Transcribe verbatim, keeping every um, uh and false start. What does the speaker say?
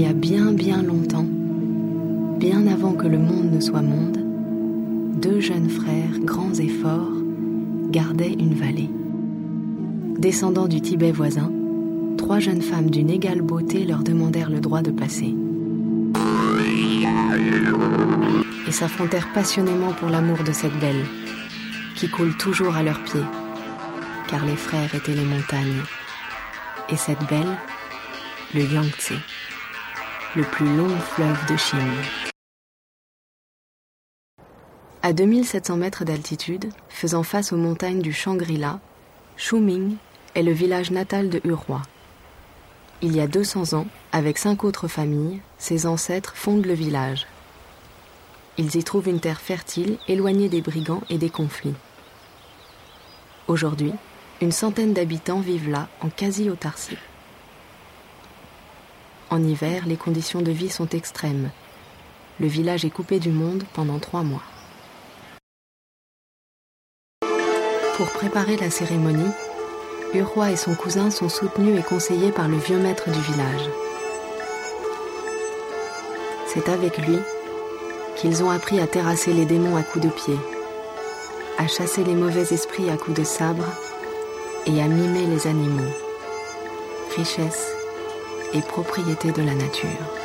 a bien bien longtemps, bien avant que le monde ne soit monde, deux jeunes frères, grands et forts, gardaient une vallée. Descendants du Tibet voisin, trois jeunes femmes d'une égale beauté leur demandèrent le droit de passer. Et s'affrontèrent passionnément pour l'amour de cette belle, qui coule toujours à leurs pieds, car les frères étaient les montagnes. Et cette belle, le Yangtze, le plus long fleuve de Chine. À deux mille sept cents mètres d'altitude, faisant face aux montagnes du Shangri-La, Shuming est le village natal de Uroi. Il y a deux cents ans, avec cinq autres familles, ses ancêtres fondent le village. Ils y trouvent une terre fertile, éloignée des brigands et des conflits. Aujourd'hui, une centaine d'habitants vivent là en quasi-autarcie. En hiver, les conditions de vie sont extrêmes. Le village est coupé du monde pendant trois mois. Pour préparer la cérémonie, Uroi et son cousin sont soutenus et conseillés par le vieux maître du village. C'est avec lui qu'ils ont appris à terrasser les démons à coups de pied, à chasser les mauvais esprits à coups de sabre et à mimer les animaux, richesse et propriété de la nature.